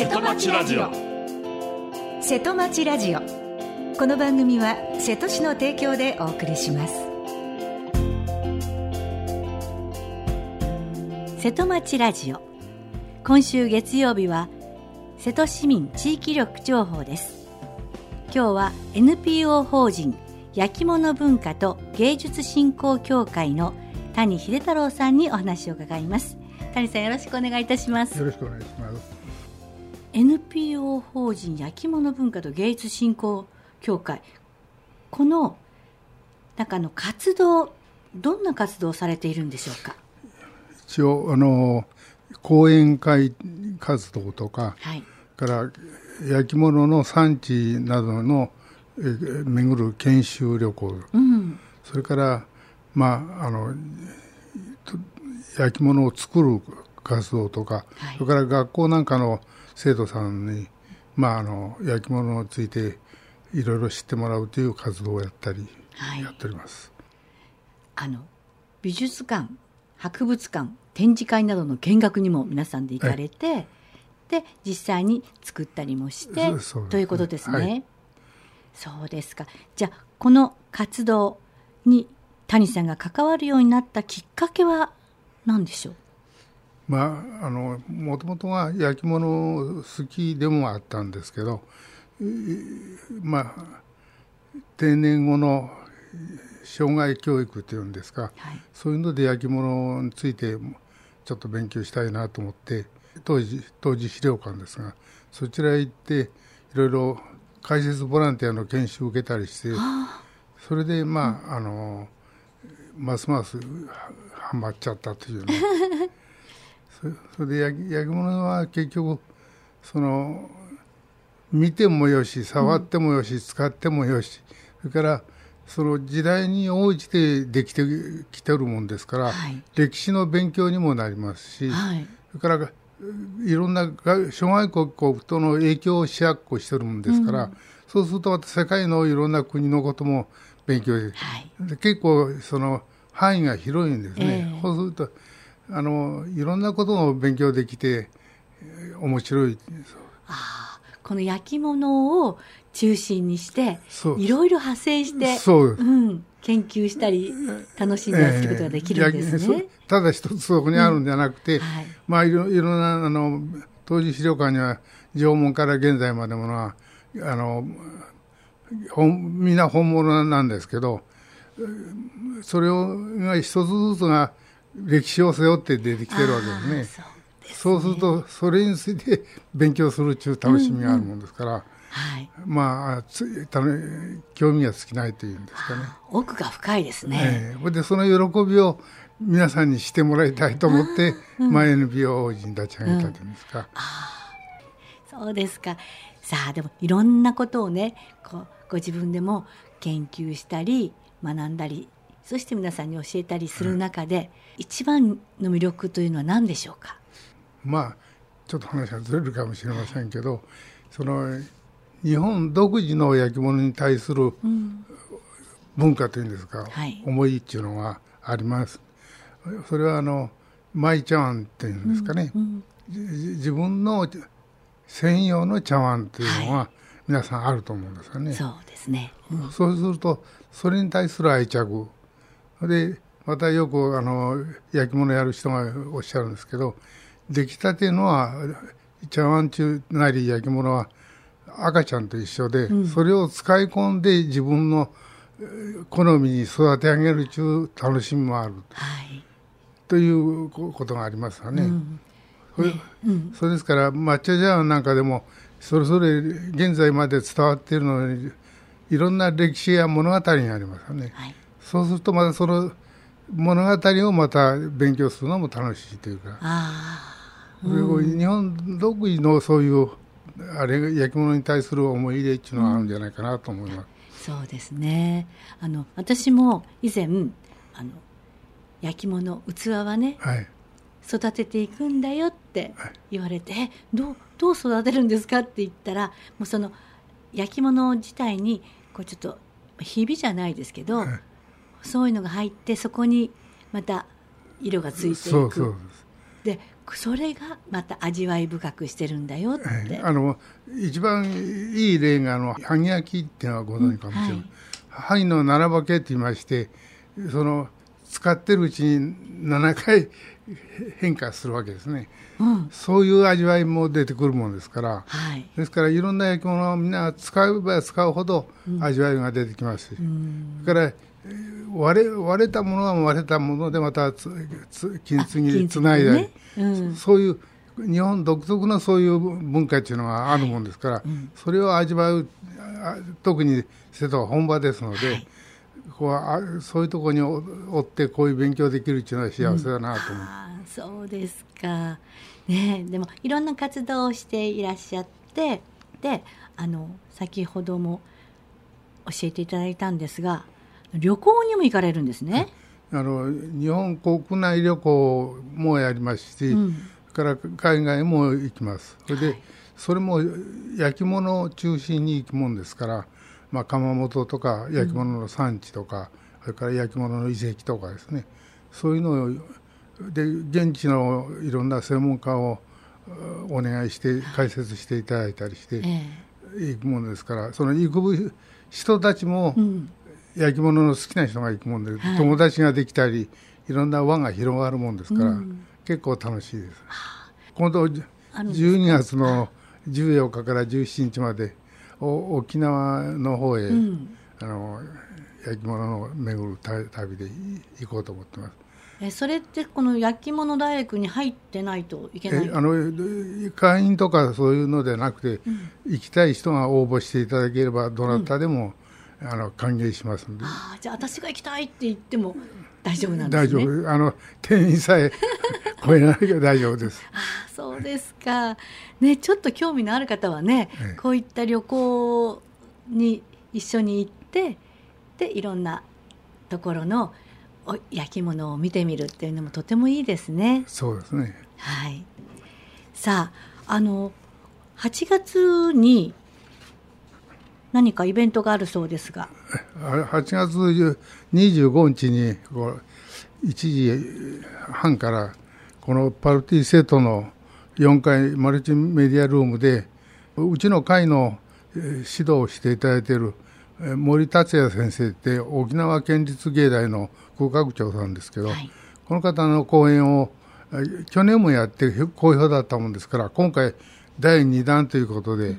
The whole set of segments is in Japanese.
瀬戸町ラジオ。 瀬戸町ラジオ。この番組は瀬戸市の提供でお送りします。 瀬戸町ラジオ。今週月曜日は瀬戸市民地域力情報です。今日は NPO 法人焼き物文化と芸術振興協会の谷秀太郎さんにお話を伺います。谷さん、よろしくお願いいたします。 よろしくお願いします。 NPO 法人焼き物文化と芸術振興協会、この中の活動、どんな活動をされているんでしょうか。 一応講演会活動とか、 はい、 から焼き物の産地などの巡る研修旅行、それから焼き物を作る活動とか、はい、それから学校なんかの生徒さんに、焼き物についていろいろ知ってもらうという活動をやったり、やっております。 美術館、博物館、展示会などの見学にも皆さんで行かれて、で実際に作ったりもしてということですね。はい、そうですか。じゃあこの活動に谷さんが関わるようになったきっかけは何でしょう。 もともとは焼き物好きでもあったんですけど、定年後の障害教育というんですか、はい、そういうので焼き物についてちょっと勉強したいなと思って、当時資料館ですが、そちらへ行っていろいろ解説ボランティアの研修を受けたりして、それでますますハマっちゃったというねそれで焼き物は結局見てもよし、触ってもよし、使ってもよし、それからその時代に応じてできてきてるもんですから、はい、歴史の勉強にもなりますし、はい、それからいろんな諸外国との影響をしやっこしてるもんですから、そうするとまた世界のいろんな国のことも勉強で、結構その範囲が広いんですね。そうするといろんなことを勉強できて面白い。 この焼き物を中心にしていろいろ派生して、研究したり楽しんだりすることができるんですね。 ただ一つそこにあるんじゃなくて、はい、いろんな当時資料館には縄文から現在までものはみんな本物なんですけど、それが一つずつが歴史を背負って出てきてるわけですね。そうするとそれについて勉強するという楽しみがあるもんですから、興味が尽きないというんですかね。 奥が深いですね。 でその喜びを皆さんにしてもらいたいと思って、NPO 法人立ち上げたというんですか。 そうですか。さあでもいろんなことをね、ご自分でも研究したり学んだり、そして皆さんに教えたりする中で、一番の魅力というのは何でしょうか。 ちょっと話がずれるかもしれませんけど、日本独自の焼き物に対する文化というんですか、思いっていうのがあります。それはマイ茶碗っていうんですかね、自分の専用の茶碗というのは皆さんあると思うんですよね。 そうですね。 そうするとそれに対する愛着で、またよく焼き物やる人がおっしゃるんですけど、出来たてのは茶碗中なり焼き物は赤ちゃんと一緒で、それを使い込んで自分の好みに育て上げるという楽しみもある、ということがありますよね。それですから抹茶茶碗なんかでもそれぞれ現在まで伝わっているのにいろんな歴史や物語がありますよね。そうするとまたその物語をまた勉強するのも楽しいというか、日本独自のそういう焼き物に対する思い入れっていうのがあるんじゃないかなと思います。 そうですね。私も以前焼き物器はね、育てていくんだよって言われて、どう育てるんですかって言ったら、もうその焼き物自体にちょっとひびじゃないですけど、そういうのが入って、そこにまた色がついていく。でそれがまた味わい深くしてるんだよって、 一番いい例が萩焼きっていうのはご存知かもしれない、萩の7分けって言いまして、その使ってるうちに7回変化するわけですね、そういう味わいも出てくるものですから、ですからいろんな焼き物をみんな使えば使うほど味わいが出てきますし、それから割れたものは割れたものでまた金継ぎにつないだり、そういう日本独特のそういう文化っていうのがあるもんですから、それを味わう、特に瀬戸は本場ですので、そういうところにおってこういう勉強できるっていうのは幸せだなと思う。 そうですか、ね、でもいろんな活動をしていらっしゃって、で先ほども教えていただいたんですが、旅行にも行かれるんですね。 日本国内旅行もやりますし、それから海外も行きます。それで、それも焼き物を中心に行くもんですから、窯元とか焼き物の産地とか、それから焼き物の遺跡とかですね、そういうのをで現地のいろんな専門家をお願いして解説していただいたりして行くものですから、その行く人たちも、焼き物の好きな人が行くもんで、友達ができたりいろんな輪が広がるもんですから、結構楽しいです。今度12月の14日から17日まで沖縄の方へ、焼き物の巡る旅で行こうと思ってます。 それってこの焼き物大学に入ってないといけない？ 会員とかそういうのではなくて、行きたい人が応募していただければどなたでも、歓迎しますので。 じゃあ私が行きたいって言っても大丈夫なんですね。 大丈夫。定員さえ超えないから大丈夫です。 そうですか、ね、ちょっと興味のある方はね、こういった旅行に一緒に行って、でいろんなところの焼き物を見てみるっていうのもとてもいいですね。 そうですね。 さあ、8月に何かイベントがあるそうですが。 8月25日に1時半からこのパルティセットの4階マルチメディアルームで、うちの会の指導をしていただいている森達也先生って沖縄県立芸大の副学長さんですけど、この方の講演を去年もやって好評だったもんですから、今回第2弾ということで、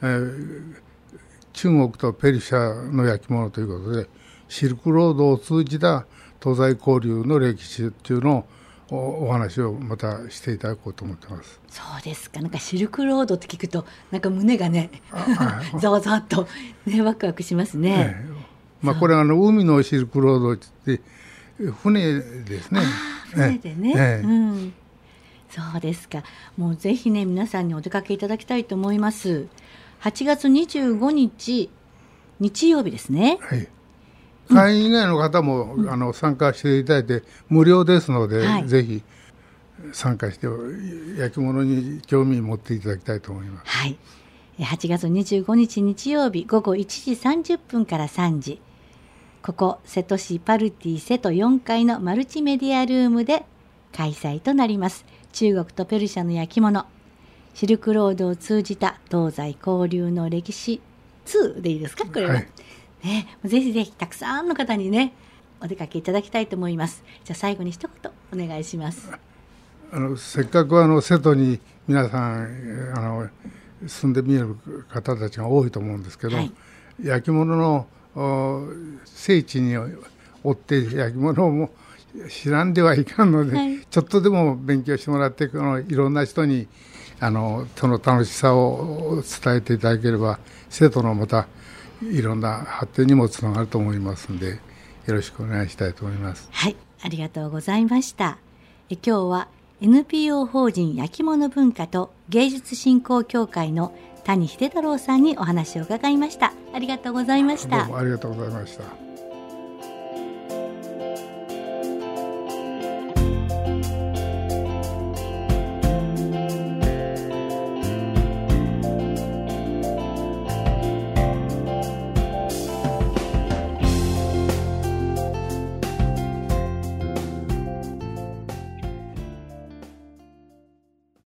中国とペルシャの焼き物ということで、シルクロードを通じた東西交流の歴史というのをお話をまたしていただこうと思ってます。 そうですか。なんかシルクロードって聞くとなんか胸がねざわざわっと、ワクワクしますね。 これ海のシルクロードって船ですね。 船でね、そうですか。もうぜひね皆さんにお出かけいただきたいと思います。8月25日日曜日ですね。会員以外の方も、参加していただいて無料ですので、ぜひ参加して焼き物に興味を持っていただきたいと思います。8 月25日日曜日午後1時30分から3時、ここ瀬戸市パルティ瀬戸4階のマルチメディアルームで開催となります。中国とペルシャの焼き物、シルクロードを通じた東西交流の歴史2でいいですか、これは。ぜひぜひたくさんの方にねお出かけいただきたいと思います。じゃあ最後に一言お願いします。 せっかく瀬戸に皆さん住んでみる方たちが多いと思うんですけど、焼き物の聖地におって焼き物も知らんではいかんので、ちょっとでも勉強してもらっていろんな人にその楽しさを伝えていただければ、瀬戸のまたいろんな発展にもつながると思いますので、よろしくお願いしたいと思います。 ありがとうございました。今日は NPO 法人焼き物文化と芸術振興協会の谷秀太郎さんにお話を伺いました。ありがとうございました。 どうもありがとうございました。